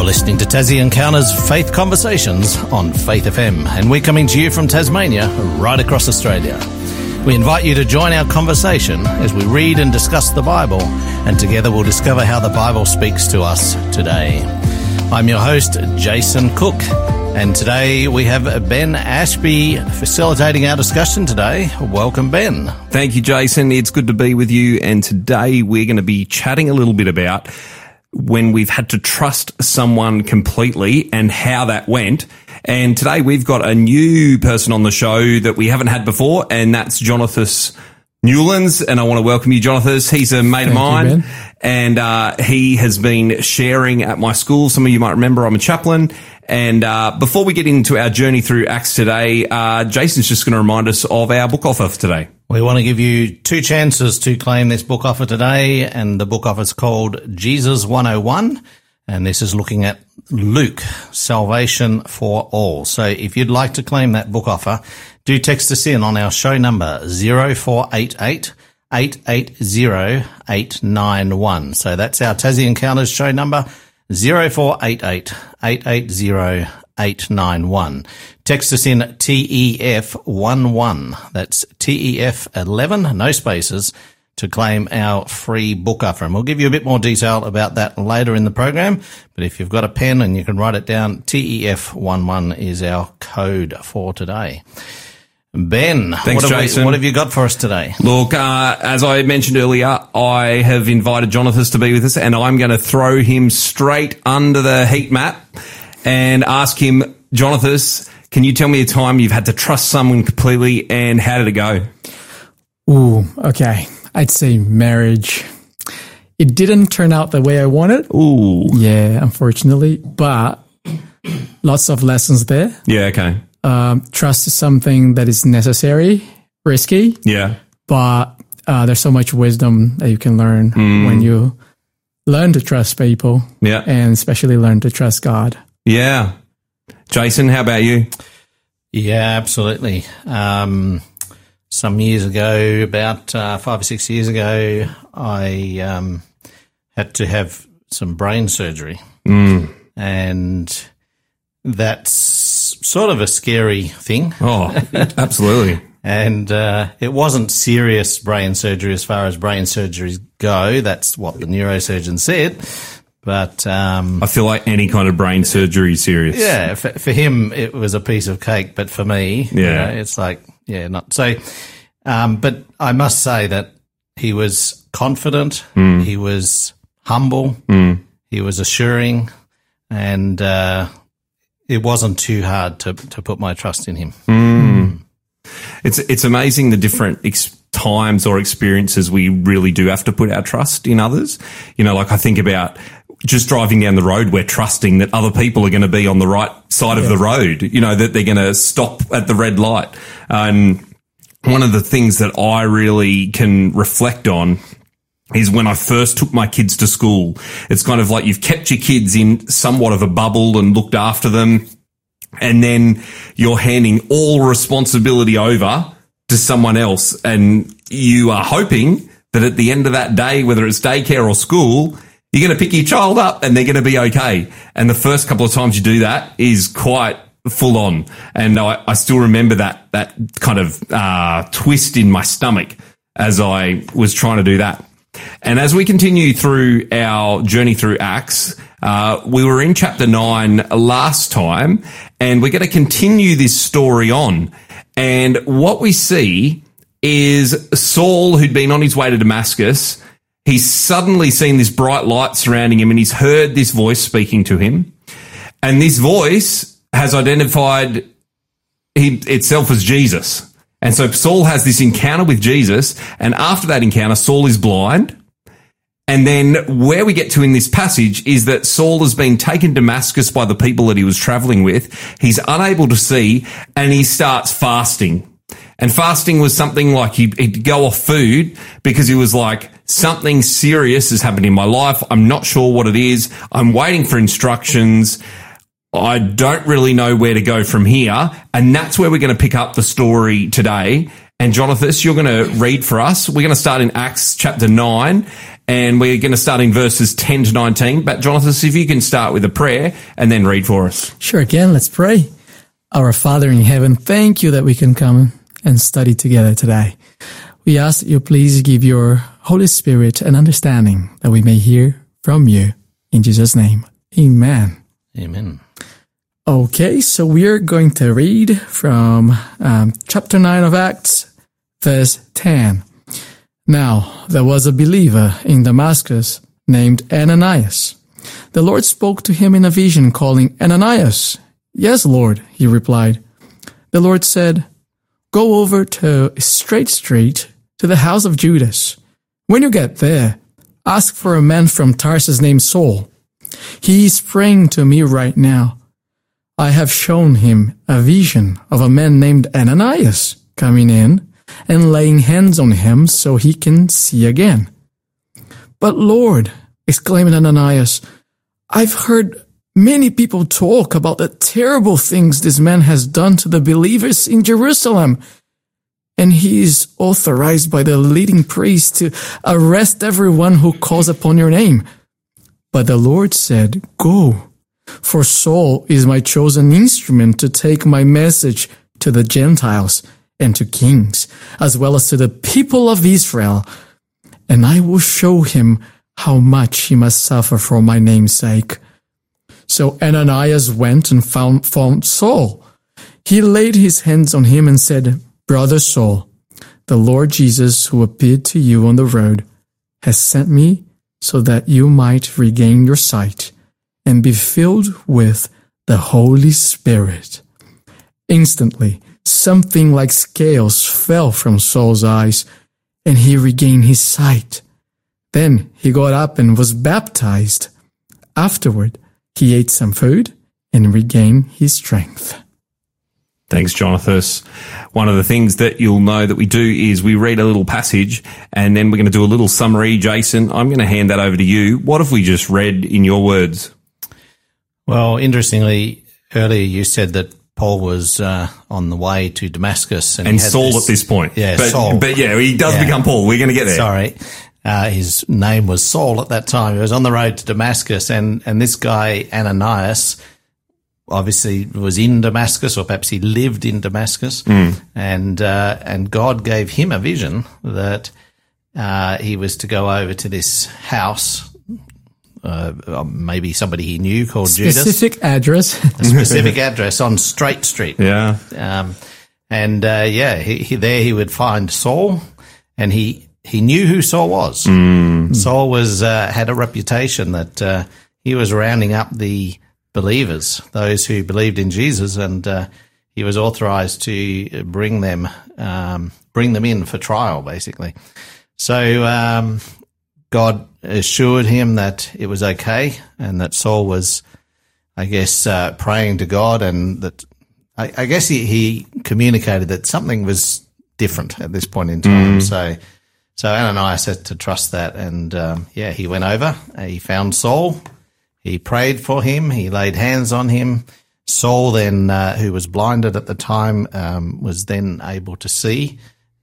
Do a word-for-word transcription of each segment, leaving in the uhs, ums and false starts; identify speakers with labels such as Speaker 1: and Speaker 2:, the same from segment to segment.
Speaker 1: listening to Tassie Encounters Faith Conversations on Faith F M, and we're coming to you from Tasmania, right across Australia. We invite you to join our conversation as we read and discuss the Bible, and together we'll discover how the Bible speaks to us today. I'm your host, Jason Cook, and today we have Ben Ashby facilitating our discussion today. Welcome, Ben.
Speaker 2: Thank you, Jason. It's good to be with you, and today we're going to be chatting a little bit about when we've had to trust someone completely and how that went. And today we've got a new person on the show that we haven't had before, and that's Jonathan Newlands. And I want to welcome you, Jonathan. He's a mate Thank of mine, you, and uh, he has been sharing at my school. Some of you might remember I'm a chaplain. And uh, before we get into our journey through Acts today, uh, Jason's just going to remind us of our book offer for today.
Speaker 1: We want to give you two chances to claim this book offer today, and the book offer is called Jesus one oh one, and this is looking at Luke, Salvation for All. So if you'd like to claim that book offer, do text us in on our show number zero four eight eight, eight eight zero, eight nine one. So that's our Tassie Encounters show number, zero four eight eight, eight eight zero, eight nine one. Text us in T E F eleven. That's T E F eleven, no spaces, to claim our free book offer. And we'll give you a bit more detail about that later in the program. But if you've got a pen and you can write it down, T E F eleven is our code for today. Ben,
Speaker 2: Thanks,
Speaker 1: what, have
Speaker 2: Jason.
Speaker 1: we, what have you got for us today?
Speaker 2: Look, uh, as I mentioned earlier, I have invited Jonathan to be with us, and I'm going to throw him straight under the heat map and ask him, Jonathan, can you tell me a time you've had to trust someone completely, and how did it go?
Speaker 3: Ooh, okay. I'd say marriage. It didn't turn out the way I wanted.
Speaker 2: Ooh.
Speaker 3: Yeah, unfortunately, but lots of lessons there.
Speaker 2: Yeah, okay.
Speaker 3: Um, trust is something that is necessary, risky.
Speaker 2: Yeah.
Speaker 3: But uh, there's so much wisdom that you can learn mm. when you learn to trust people.
Speaker 2: Yeah.
Speaker 3: And especially learn to trust God.
Speaker 2: Yeah. Jason, how about you?
Speaker 1: Yeah, absolutely. Um, some years ago, about uh, five or six years ago, I um, had to have some brain surgery.
Speaker 2: Mm.
Speaker 1: And that's sort of a scary thing.
Speaker 2: Oh, absolutely.
Speaker 1: And uh, it wasn't serious brain surgery as far as brain surgeries go. That's what the neurosurgeon said. But um,
Speaker 2: I feel like any kind of brain surgery is serious.
Speaker 1: Yeah, for, for him it was a piece of cake, but for me,
Speaker 2: yeah,
Speaker 1: you know, it's like yeah, not so. Um, but I must say that he was confident,
Speaker 2: mm.
Speaker 1: he was humble,
Speaker 2: mm.
Speaker 1: he was assuring, and uh, it wasn't too hard to to put my trust in him.
Speaker 2: Mm. It's it's amazing the different ex- times or experiences we really do have to put our trust in others. You know, like I think about just driving down the road, we're trusting that other people are going to be on the right side yeah. of the road, you know, that they're going to stop at the red light. And one of the things that I really can reflect on is when I first took my kids to school. It's kind of like you've kept your kids in somewhat of a bubble and looked after them, and then you're handing all responsibility over to someone else, and you are hoping that at the end of that day, whether it's daycare or school, you're going to pick your child up and they're going to be okay. And the first couple of times you do that is quite full on. And I, I still remember that, that kind of uh, twist in my stomach as I was trying to do that. And as we continue through our journey through Acts, uh, we were in chapter nine last time, and we're going to continue this story on. And what we see is Saul, who'd been on his way to Damascus, he's suddenly seen this bright light surrounding him, and he's heard this voice speaking to him. And this voice has identified he, itself as Jesus. And so Saul has this encounter with Jesus, and after that encounter, Saul is blind. And then where we get to in this passage is that Saul has been taken to Damascus by the people that he was traveling with. He's unable to see, and he starts fasting. And fasting was something like he'd, he'd go off food because he was like, something serious has happened in my life. I'm not sure what it is. I'm waiting for instructions. I don't really know where to go from here. And that's where we're going to pick up the story today. And Jonathan, you're going to read for us. We're going to start in Acts chapter nine. and we're going to start in verses ten to nineteen. But Jonathan, if you can start with a prayer and then read for us.
Speaker 3: Sure, again, let's pray. Our Father in heaven, thank you that we can come and study together today. We ask that you please give your Holy Spirit an understanding that we may hear from you. In Jesus' name, amen.
Speaker 1: Amen.
Speaker 3: Okay, so we're going to read from um, chapter nine of Acts, verse ten. Now, there was a believer in Damascus named Ananias. The Lord spoke to him in a vision, calling, Ananias. Yes, Lord, he replied. The Lord said, go over to Straight Street to the house of Judas. When you get there, ask for a man from Tarsus named Saul. He is praying to me right now. I have shown him a vision of a man named Ananias coming in and laying hands on him so he can see again. But Lord, exclaimed Ananias, I've heard many people talk about the terrible things this man has done to the believers in Jerusalem, and he is authorized by the leading priest to arrest everyone who calls upon your name. But the Lord said, go, for Saul is my chosen instrument to take my message to the Gentiles and to kings, as well as to the people of Israel, and I will show him how much he must suffer for my name's sake. So Ananias went and found, found Saul. He laid his hands on him and said, Brother Saul, the Lord Jesus who appeared to you on the road has sent me so that you might regain your sight and be filled with the Holy Spirit. Instantly, something like scales fell from Saul's eyes, and he regained his sight. Then he got up and was baptized. Afterward, he ate some food and regained his strength.
Speaker 2: Thanks, Jonathan. One of the things that you'll know that we do is we read a little passage and then we're going to do a little summary. Jason, I'm going to hand that over to you. What have we just read in your words?
Speaker 1: Well, interestingly, earlier you said that Paul was uh, on the way to Damascus. And,
Speaker 2: and
Speaker 1: he had
Speaker 2: Saul
Speaker 1: this,
Speaker 2: at this point.
Speaker 1: Yeah,
Speaker 2: but,
Speaker 1: Saul.
Speaker 2: But yeah, he does
Speaker 1: yeah.
Speaker 2: become Paul. We're going to get there.
Speaker 1: Sorry. Uh, his name was Saul at that time. He was on the road to Damascus, and, and this guy, Ananias, obviously was in Damascus, or perhaps he lived in Damascus, mm. and uh, and God gave him a vision that uh, he was to go over to this house, uh, maybe somebody he knew called
Speaker 3: specific
Speaker 1: Judas.
Speaker 3: address,
Speaker 1: a specific address on Straight Street.
Speaker 2: Yeah,
Speaker 1: um, and uh, yeah, he, he, there he would find Saul, and he. He knew who Saul was. Mm. Saul was uh, had a reputation that uh, he was rounding up the believers, those who believed in Jesus, and uh, he was authorized to bring them um, bring them in for trial, basically. So um, God assured him that it was okay, and that Saul was, I guess, uh, praying to God, and that I, I guess he, he communicated that something was different at this point in time. Mm. So. So Ananias had to trust that, and um, yeah, he went over, he found Saul, he prayed for him, he laid hands on him. Saul then, uh, who was blinded at the time, um, was then able to see,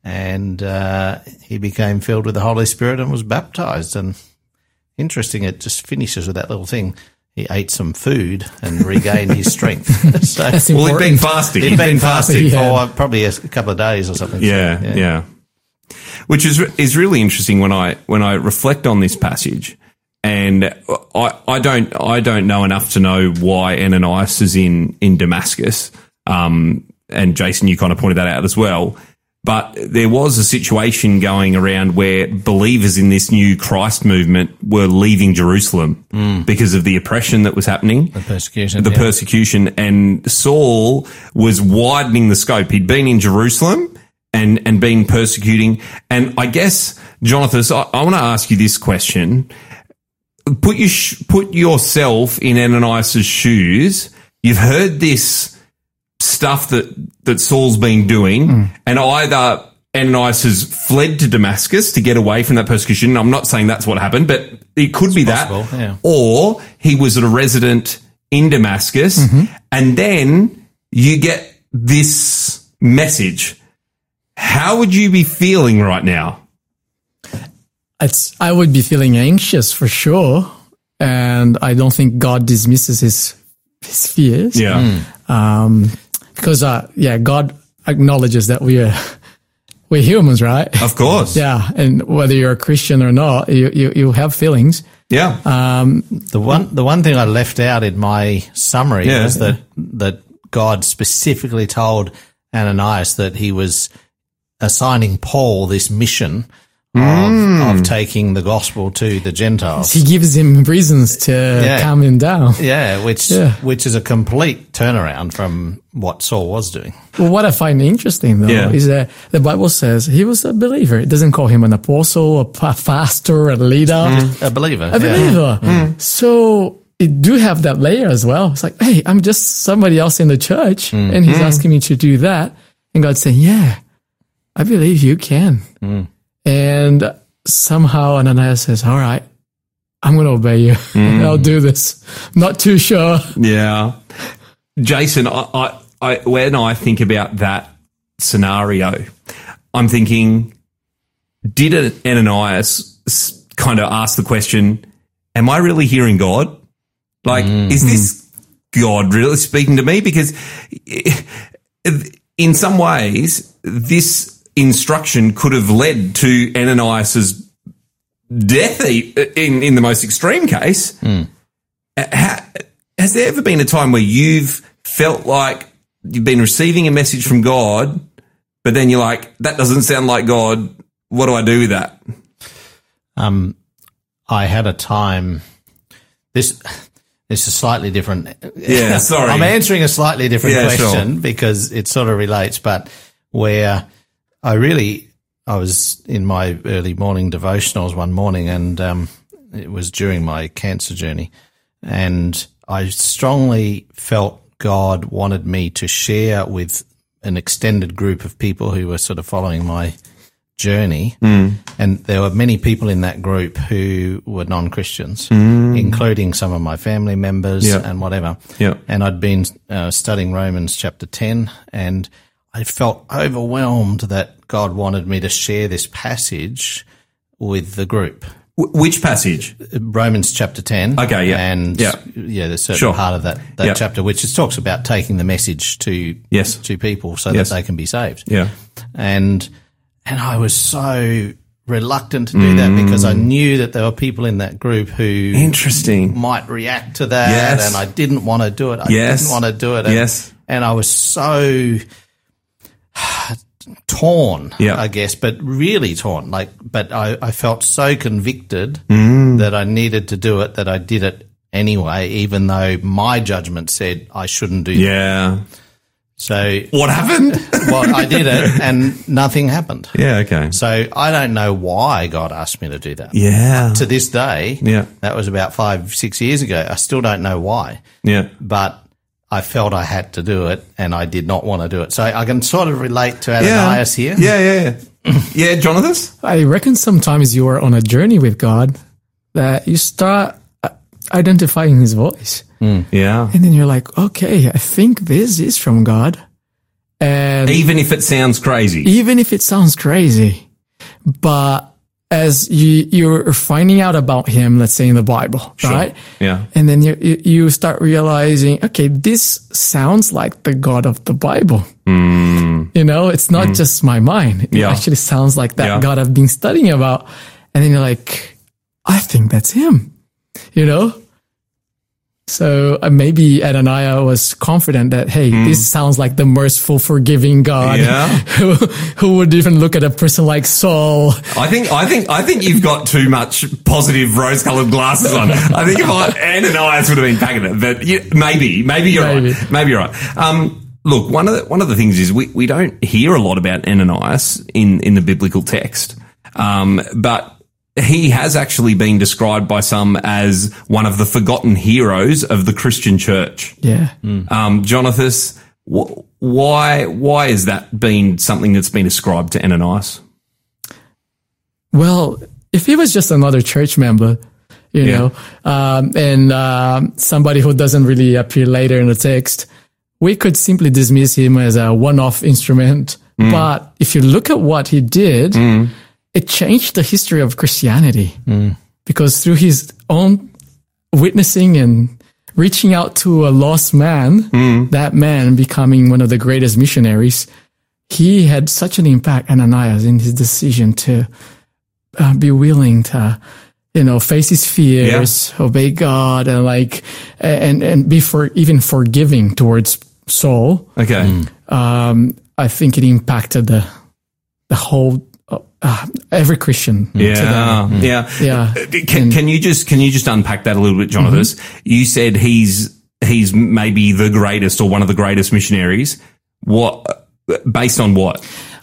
Speaker 1: and uh, he became filled with the Holy Spirit and was baptized. And interesting, it just finishes with that little thing. He ate some food and regained his strength. So,
Speaker 2: well, he'd been fasting.
Speaker 1: He'd,
Speaker 2: he'd
Speaker 1: been,
Speaker 2: been
Speaker 1: fasting,
Speaker 2: fasting
Speaker 1: for probably a couple of days or something.
Speaker 2: Yeah,
Speaker 1: so, yeah.
Speaker 2: yeah. Which is is really interesting when I when I reflect on this passage, and I, I don't I don't know enough to know why Ananias is in in Damascus. Um, and Jason, you kind of pointed that out as well. But there was a situation going around where believers in this new Christ movement were leaving Jerusalem mm. because of the oppression that was happening,
Speaker 1: the persecution,
Speaker 2: the
Speaker 1: yeah.
Speaker 2: persecution, and Saul was widening the scope. He'd been in Jerusalem. And, and been persecuting. And I guess, Jonathan, I, I want to ask you this question. Put your, put yourself in Ananias' shoes. You've heard this stuff that, that Saul's been doing, mm. and either Ananias has fled to Damascus to get away from that persecution. I'm not saying that's what happened, but it could it's be possible, that.
Speaker 1: Yeah.
Speaker 2: Or he was a resident in Damascus, mm-hmm. and then you get this message. How would you be feeling right now?
Speaker 3: it's, I would be feeling anxious for sure. And I don't think God dismisses his, his fears.
Speaker 2: Yeah.
Speaker 1: Mm.
Speaker 3: Um, because, uh, yeah, God acknowledges that we are, we're humans, right?
Speaker 2: Of course.
Speaker 3: Yeah. And whether you're a Christian or not, you, you, you have feelings.
Speaker 2: Yeah.
Speaker 3: Um,
Speaker 1: The one, the one thing I left out in my summary
Speaker 2: Yeah.
Speaker 1: was that, that God specifically told Ananias that he was assigning Paul this mission of,
Speaker 2: Mm.
Speaker 1: of taking the gospel to the Gentiles.
Speaker 3: he gives him reasons to
Speaker 1: Yeah.
Speaker 3: calm him down.
Speaker 1: Yeah, which
Speaker 3: Yeah.
Speaker 1: which is a complete turnaround from what Saul was doing.
Speaker 3: Well, what I find interesting, though,
Speaker 2: Yeah.
Speaker 3: is that the Bible says he was a believer. It doesn't call him an apostle, a pa- pastor, a leader,
Speaker 1: A believer.
Speaker 3: a
Speaker 1: yeah.
Speaker 3: believer. So it do have that layer as well. It's like, hey, I'm just somebody else in the church, and he's asking me to do that. And God's saying, yeah, I believe you can. And somehow Ananias says, all right, I'm going to obey you. I'll do this. Not too sure.
Speaker 2: Yeah. Jason, I, I, I, when I think about that scenario, I'm thinking, did Ananias s- kind of ask the question, am I really hearing God? Like, is this God really speaking to me? Because in some ways, this instruction could have led to Ananias's death in, in the most extreme case. Ha- has there ever been a time where you've felt like you've been receiving a message from God, but then you're like, that doesn't sound like God. What do I do with that?
Speaker 1: Um, I had a time. This this is slightly different.
Speaker 2: Yeah, sorry.
Speaker 1: I'm answering a slightly different
Speaker 2: Yeah,
Speaker 1: question
Speaker 2: sure.
Speaker 1: because it sort of relates, but where I really I was in my early morning devotionals one morning, and um, it was during my cancer journey, and I strongly felt God wanted me to share with an extended group of people who were sort of following my journey. Mm. And there were many people in that group who were non-Christians, mm. including some of my family members
Speaker 2: Yeah.
Speaker 1: and whatever.
Speaker 2: Yeah.
Speaker 1: And I'd been uh, studying Romans chapter ten, and I felt overwhelmed that God wanted me to share this passage with the group.
Speaker 2: W- which passage?
Speaker 1: Romans chapter ten.
Speaker 2: Okay, yeah.
Speaker 1: And
Speaker 2: Yeah.
Speaker 1: yeah, there's a certain
Speaker 2: Sure.
Speaker 1: part of that, that
Speaker 2: Yeah.
Speaker 1: chapter which just talks about taking the message to
Speaker 2: Yes.
Speaker 1: to people so
Speaker 2: Yes.
Speaker 1: that they can be saved.
Speaker 2: Yeah.
Speaker 1: And and I was so reluctant to do that because I knew that there were people in that group who
Speaker 2: Interesting.
Speaker 1: might react to that,
Speaker 2: Yes.
Speaker 1: and I didn't want to do it. I
Speaker 2: Yes.
Speaker 1: didn't want to do it. And,
Speaker 2: Yes.
Speaker 1: and I was so torn,
Speaker 2: Yeah.
Speaker 1: I guess, but really torn. Like, but I, I felt so convicted
Speaker 2: Mm.
Speaker 1: that I needed to do it that I did it anyway, even though my judgment said I shouldn't do that.
Speaker 2: Yeah.
Speaker 1: So,
Speaker 2: What happened?
Speaker 1: well, I did it and nothing happened.
Speaker 2: yeah, okay.
Speaker 1: So I don't know why God asked me to do that.
Speaker 2: Yeah.
Speaker 1: To this day,
Speaker 2: Yeah.
Speaker 1: that was about five, six years ago. I still don't know why,
Speaker 2: Yeah.
Speaker 1: but I felt I had to do it and I did not want to do it. So I can sort of relate to
Speaker 2: Yeah.
Speaker 1: Ananias here.
Speaker 2: Yeah, yeah, yeah. Yeah, Jonathan?
Speaker 3: I reckon sometimes you are on a journey with God that you start uh, identifying his voice.
Speaker 2: Yeah.
Speaker 3: And then you're like, okay, I think this is from God. And
Speaker 2: Even if it sounds crazy.
Speaker 3: even if it sounds crazy, but as you, you're finding out about him, let's say in the Bible, right?
Speaker 2: Yeah.
Speaker 3: And then you, you you start realizing, okay, this sounds like the God of the Bible. You know, it's not just my mind. It
Speaker 2: Yeah.
Speaker 3: actually sounds like that
Speaker 2: Yeah.
Speaker 3: God I've been studying about. And then you're like, I think that's him, you know? So uh, maybe Ananias was confident that, hey, this sounds like the merciful, forgiving God
Speaker 2: Yeah.
Speaker 3: who, who would even look at a person like Saul.
Speaker 2: I think, I think, I think you've got too much positive rose-colored glasses on. I think if I, Ananias would have been packing it, but yeah, maybe, maybe you're
Speaker 3: Maybe.
Speaker 2: right. Maybe you're right. Um, look, one of the, one of the things is we, we don't hear a lot about Ananias in, in the biblical text. Um, but he has actually been described by some as one of the forgotten heroes of the Christian church.
Speaker 3: Yeah.
Speaker 2: Um, Jonathan, wh- why, why has that been something that's been ascribed to Ananias?
Speaker 3: Well, if he was just another church member, you
Speaker 2: Yeah.
Speaker 3: know, um, and um, somebody who doesn't really appear later in the text, we could simply dismiss him as a one-off instrument.
Speaker 2: Mm.
Speaker 3: But if you look at what he did, it changed the history of Christianity
Speaker 1: Mm.
Speaker 3: because through his own witnessing and reaching out to a lost man,
Speaker 2: Mm.
Speaker 3: that man becoming one of the greatest missionaries, he had such an impact, Ananias, in his decision to uh, be willing to, you know, face his fears, obey God, and like, and and be for even forgiving towards Saul.
Speaker 2: Okay.
Speaker 3: Um, I think it impacted the the whole uh, every Christian.
Speaker 2: Yeah, yeah,
Speaker 3: Yeah.
Speaker 2: Can, can you just can you just unpack that a little bit, Jonathan?
Speaker 3: Mm-hmm.
Speaker 2: You said he's he's maybe the greatest or one of the greatest missionaries. What based on what?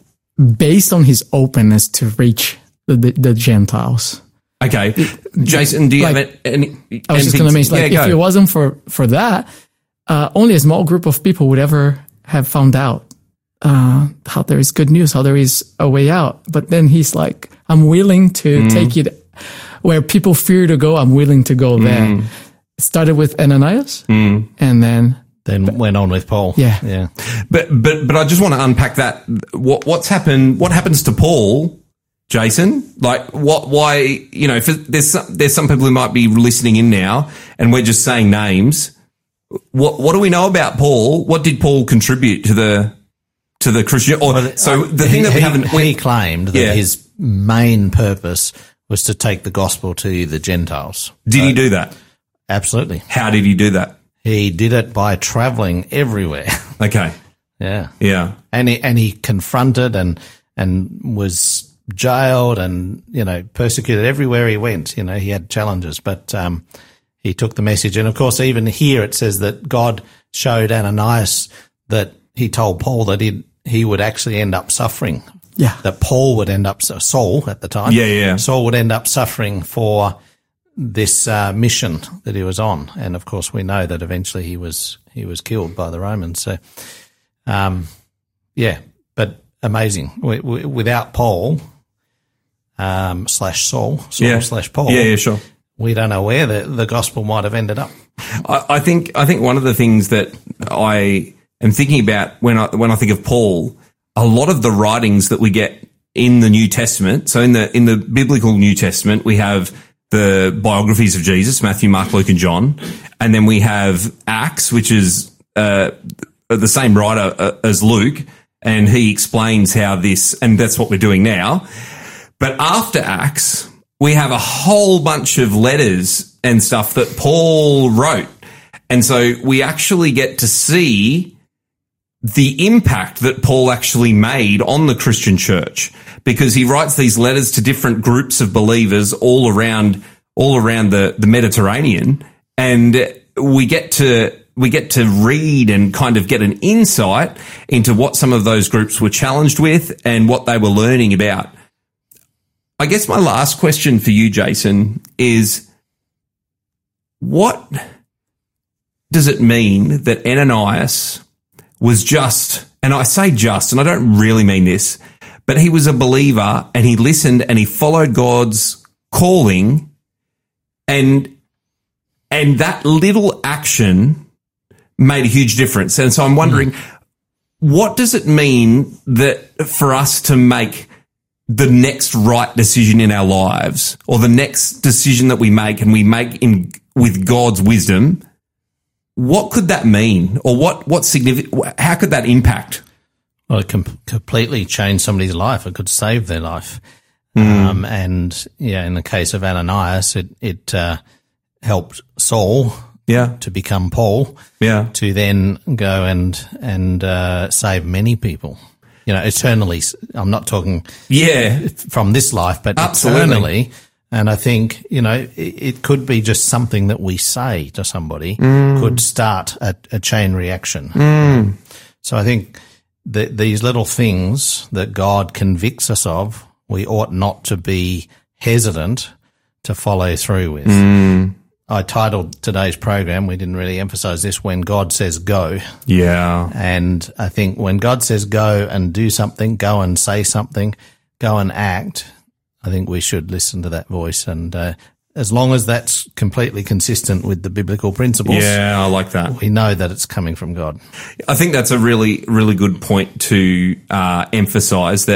Speaker 3: Based on his openness to reach the the, the Gentiles.
Speaker 2: Okay, Jason, do you
Speaker 3: like,
Speaker 2: have any?
Speaker 3: I was just going to mention, like,
Speaker 2: yeah,
Speaker 3: if it wasn't for for that, uh, only a small group of people would ever have found out uh, how there is good news, how there is a way out. But then he's like, I'm willing to
Speaker 2: Mm.
Speaker 3: take it where people fear to go. I'm willing to go there.
Speaker 2: Mm.
Speaker 3: It started with Ananias,
Speaker 2: Mm.
Speaker 3: and then
Speaker 1: Then went on with Paul.
Speaker 3: Yeah.
Speaker 1: Yeah.
Speaker 2: But but but I just want to unpack that. What what's happened? What happens to Paul, Jason? Like what? Why? You know, if there's some, there's some people who might be listening in now, and we're just saying names. What what do we know about Paul? What did Paul contribute to the to the Christian? Or so the thing
Speaker 1: he,
Speaker 2: that we
Speaker 1: he-
Speaker 2: haven't.
Speaker 1: he
Speaker 2: We,
Speaker 1: claimed that
Speaker 2: Yeah.
Speaker 1: his main purpose was to take the gospel to the Gentiles.
Speaker 2: did he do that?
Speaker 1: Absolutely.
Speaker 2: How did he do that?
Speaker 1: He did it by traveling everywhere.
Speaker 2: Okay.
Speaker 1: Yeah.
Speaker 2: Yeah.
Speaker 1: And he, and he confronted and, and was jailed and, you know, persecuted everywhere he went. You know, he had challenges, but, um, he took the message. And of course, even here it says that God showed Ananias that he told Paul that he, he would actually end up suffering.
Speaker 3: yeah,
Speaker 1: That Paul would end up, Saul at the time.
Speaker 2: Yeah, yeah.
Speaker 1: Saul would end up suffering for this uh, mission that he was on, and of course we know that eventually he was he was killed by the Romans. So, um, yeah, but amazing. We, we, without Paul um, slash Saul, Saul
Speaker 2: Yeah.
Speaker 1: slash Paul,
Speaker 2: Yeah. Yeah. Sure.
Speaker 1: we don't know where the, the gospel might have ended up.
Speaker 2: I, I think I think one of the things that I am thinking about when I when I think of Paul, a lot of the writings that we get in the New Testament. So in the in the biblical New Testament, we have the biographies of Jesus, Matthew, Mark, Luke, and John, and then we have Acts, which is uh, the same writer uh, as Luke, and he explains how this, and that's what we're doing now. But after Acts, we have a whole bunch of letters and stuff that Paul wrote. And so we actually get to see the impact that Paul actually made on the Christian church, because he writes these letters to different groups of believers all around, all around the, the Mediterranean. And we get to, we get to read and kind of get an insight into what some of those groups were challenged with and what they were learning about. I guess my last question for you, Jason, is what does it mean that Ananias was just, and I say just, and I don't really mean this, but he was a believer and he listened and he followed God's calling, and and that little action made a huge difference. And so I'm wondering, mm. what does it mean that for us to make the next right decision in our lives, or the next decision that we make and we make in with God's wisdom? What could that mean, or what what significant? How could that impact?
Speaker 1: Well, it can completely change somebody's life. It could save their life.
Speaker 2: Mm.
Speaker 1: Um, and yeah, in the case of Ananias, it it uh, helped Saul,
Speaker 2: Yeah,
Speaker 1: to become Paul,
Speaker 2: yeah,
Speaker 1: to then go and and uh, save many people. You know, eternally. I'm not talking
Speaker 2: yeah,
Speaker 1: from this life, but
Speaker 2: Absolutely.
Speaker 1: eternally. And I think, you know, it, it could be just something that we say to somebody
Speaker 2: Mm.
Speaker 1: could start a, a chain reaction.
Speaker 2: Mm.
Speaker 1: So I think that these little things that God convicts us of, we ought not to be hesitant to follow through with.
Speaker 2: Mm.
Speaker 1: I titled today's program, we didn't really emphasize this, When God Says Go.
Speaker 2: yeah,
Speaker 1: And I think when God says go and do something, go and say something, go and act, I think we should listen to that voice. And uh, as long as that's completely consistent with the biblical principles,
Speaker 2: yeah. I like that.
Speaker 1: we know that it's coming from God.
Speaker 2: I think that's a really, really good point to uh, emphasize, that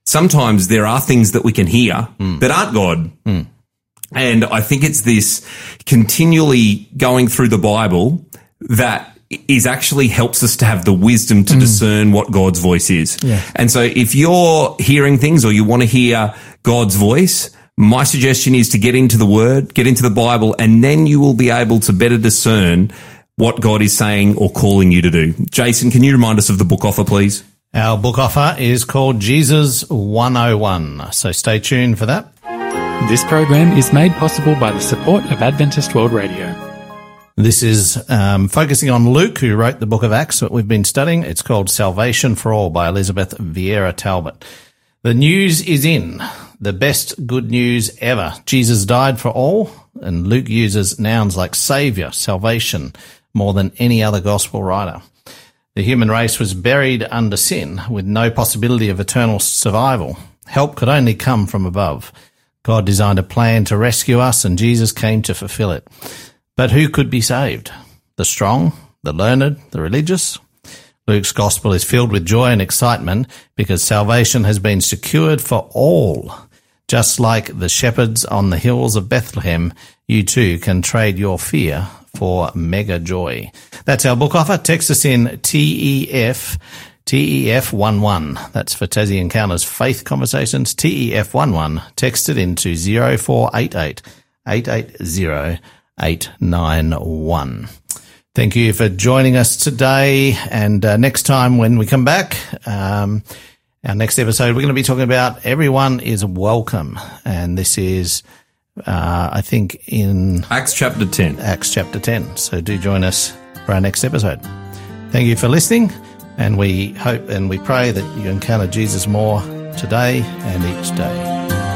Speaker 2: sometimes there are things that we can hear mm. that aren't God.
Speaker 1: Mm.
Speaker 2: And I think it's this continually going through the Bible that is actually helps us to have the wisdom to mm. discern what God's voice is.
Speaker 3: Yeah.
Speaker 2: And so if you're hearing things or you want to hear God's voice, my suggestion is to get into the Word, get into the Bible, and then you will be able to better discern what God is saying or calling you to do. Jason, can you remind us of the book offer, please?
Speaker 1: Our book offer is called Jesus one oh one, so stay tuned for that.
Speaker 4: This program is made possible by the support of Adventist World Radio.
Speaker 1: This is um, focusing on Luke, who wrote the book of Acts that we've been studying. It's called Salvation for All by Elizabeth Vieira Talbot. The news is in. The best good news ever. Jesus died for all, and Luke uses nouns like saviour, salvation, more than any other gospel writer. The human race was buried under sin with no possibility of eternal survival. Help could only come from above. God designed a plan to rescue us, and Jesus came to fulfill it. But who could be saved? The strong, the learned, the religious? Luke's gospel is filled with joy and excitement because salvation has been secured for all. Just like the shepherds on the hills of Bethlehem, you too can trade your fear for mega joy. That's our book offer. Text us in T E F, T E F one one. That's for Tassie Encounters Faith Conversations, T E F one one. Text it into zero four eight eight, eight eight zero, eight nine one. Thank you for joining us today. And uh, next time when we come back, um, our next episode, we're going to be talking about everyone is welcome. And this is, uh, I think, in
Speaker 2: Acts chapter ten.
Speaker 1: Acts chapter ten. So do join us for our next episode. Thank you for listening. And we hope and we pray that you encounter Jesus more today and each day.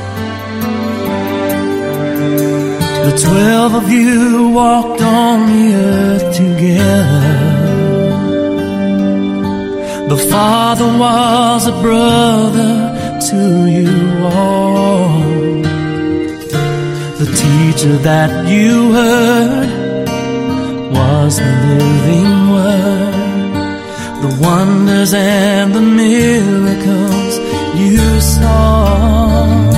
Speaker 5: The twelve of you walked on the earth together. The Father was a brother to you all. The teacher that you heard was the living Word. The wonders and the miracles you saw.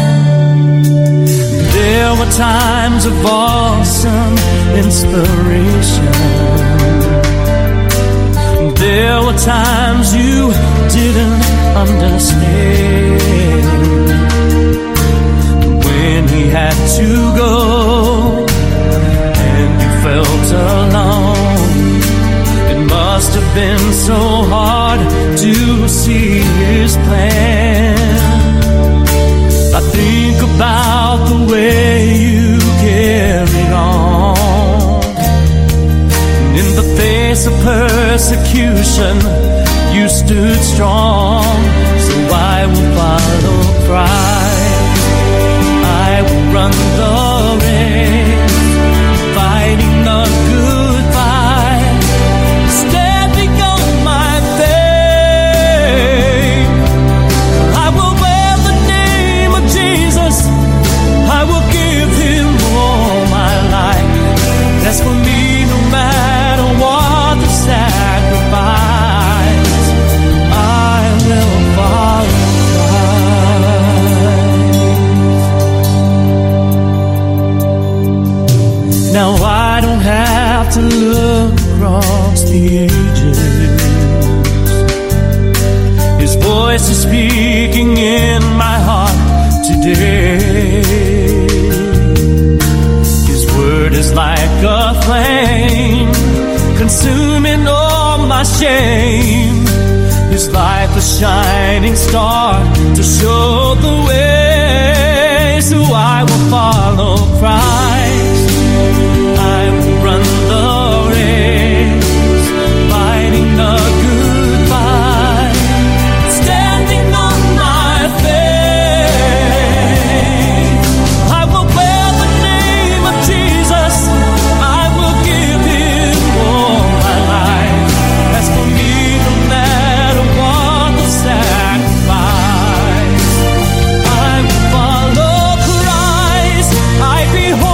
Speaker 5: There were times of awesome inspiration. There were times you didn't understand. When he had to go and you felt alone, it must have been so hard to see his plan. I think about the way you carried on. In the face of persecution, you stood strong. So I will follow Christ. I will run the race, fighting the good fight, standing on my faith. I will wear the name of Jesus. I will give him all my life. That's for me, no matter what the sacrifice. I will follow Christ. Now I don't have to look across the ages. His voice is speaking in my heart today. His word is like a flame, consuming all my shame. His life a shining star to show the way. So I will follow Christ. I will run the race, fighting the good fight, standing on my faith. I will bear the name of Jesus. I will give him all my life. As for me, no matter what the sacrifice, I will follow Christ. I behold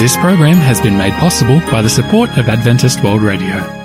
Speaker 4: This program has been made possible by the support of Adventist World Radio.